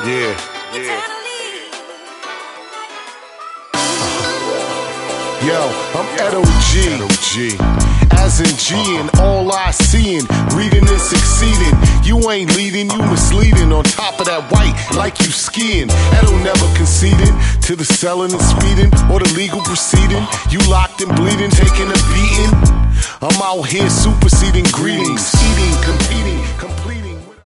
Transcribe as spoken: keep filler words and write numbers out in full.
Yeah, yeah. Yo, I'm Edo G. Edo G. As in G and all I seeing, reading and succeeding. You ain't leading, you misleading. On top of that white, like you skiing. Edo never conceded to the selling and speeding or the legal proceeding. You locked and bleeding, taking a beating. I'm out here superseding greetings, eating, competing, completing.